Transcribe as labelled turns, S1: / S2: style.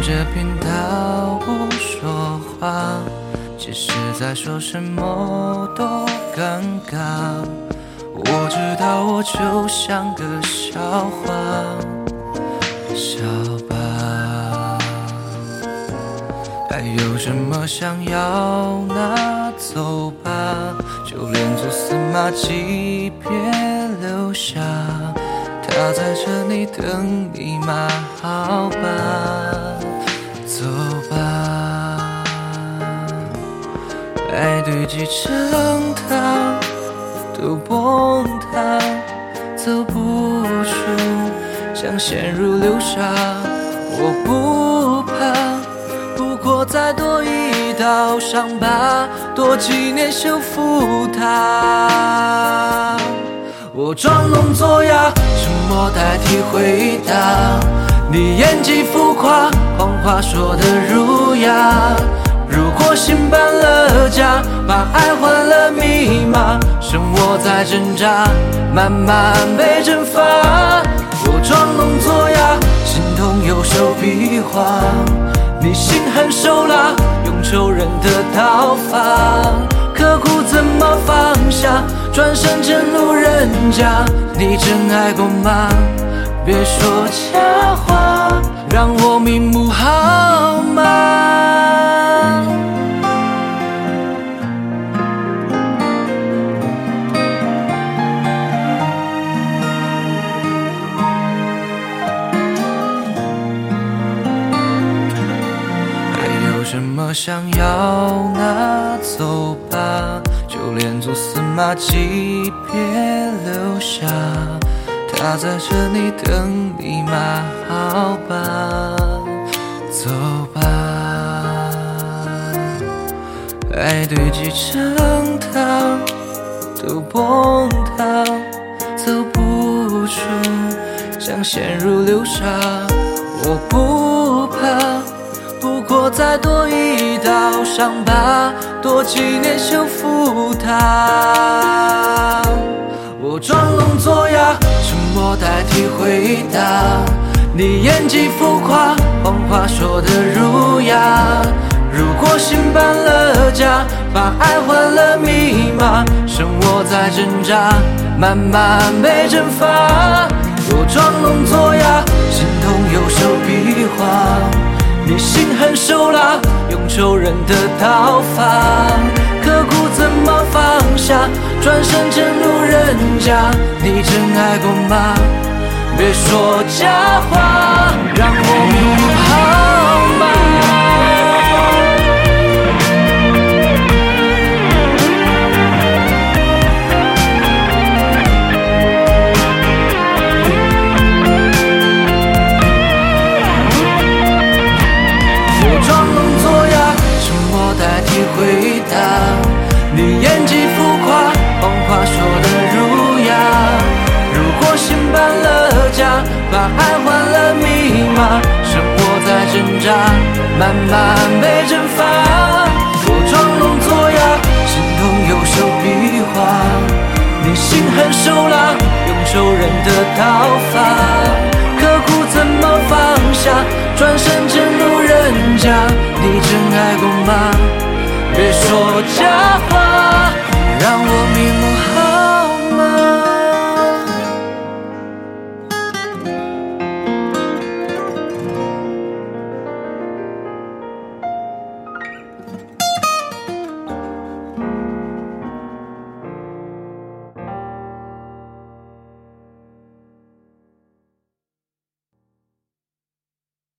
S1: 着频道说话，其实在说什么都尴尬。我知道我就像个笑话，笑吧。还有什么想要拿走吧，就连蛛丝马迹别留下，他在这里等你嘛，好吧，走吧。爱堆积成塔都崩塌，走不出，想陷入流沙，我不怕，不过再多一道伤疤，多几年修复它。我装聋作哑，沉默代替回答，你演技浮夸，谎话说得儒雅。如果心搬了家，把爱换了密码，生活在挣扎，慢慢被蒸发。我装聋作哑，心痛右手比划，你心狠手辣，用仇人的刀法，刻苦怎么放下，转身真路人甲。你真爱过吗？别说假话，让我瞑目好吗？什么想要拿走吧，就连蛛丝马迹别留下，他在这里等你嘛，好吧，走吧。爱堆积成塔都崩塌，走不出，想陷入流沙，我不怕，不过再多一道伤疤，多几年修复它。我装聋作哑，沉默代替回答，你演技浮夸，谎话说得儒雅。如果心搬了家，把爱换了密码，生活在挣扎，慢慢被蒸发。我装聋作哑，心痛右手比划，你心狠手辣，用仇人的刀法，刻苦怎么放下，转身真路人甲。你真爱过吗？别说假话，让我瞑目好吗？回答，你演技浮夸，谎话说得儒雅。如果心搬了家，把爱换了密码，生活在挣扎，慢慢被蒸发。我装聋作哑，心痛右手比划，你心狠手辣，用仇人的刀法，刻苦怎么放下，转身真路人甲。你真爱过吗？